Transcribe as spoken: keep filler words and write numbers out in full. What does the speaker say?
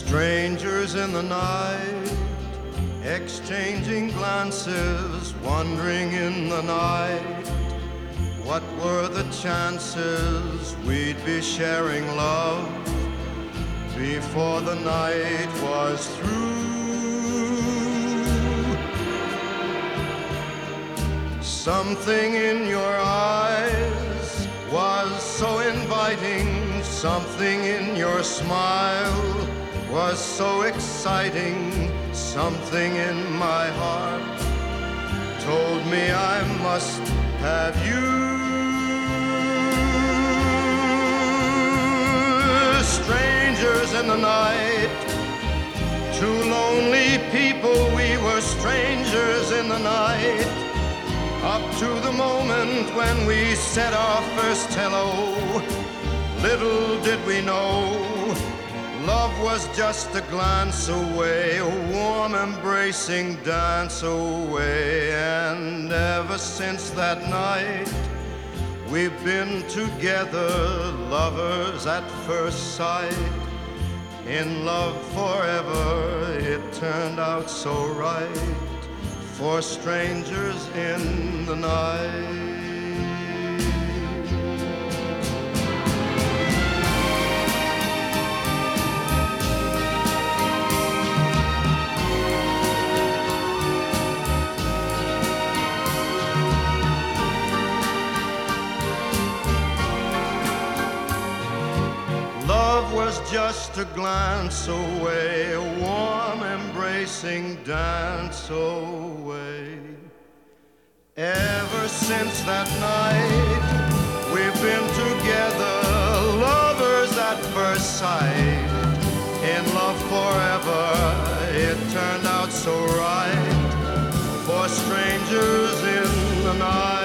Strangers in the night, exchanging glances, wandering in the night. What were the chances we'd be sharing love before the night was through? Something in your eyes was so inviting, something in your smile was so exciting, something in my heart told me I must have you. Strangers in the night, two lonely people, we were strangers in the night, up to the moment when we said our first hello. Little did we know, love was just a glance away, a warm embracing dance away. And ever since that night, we've been together, lovers at first sight, in love forever. It turned out so right for strangers in the night. Love was just a glance away, a warm embracing dance away. Ever since that night, we've been together, lovers at first sight, in love forever. It turned out so right for strangers in the night.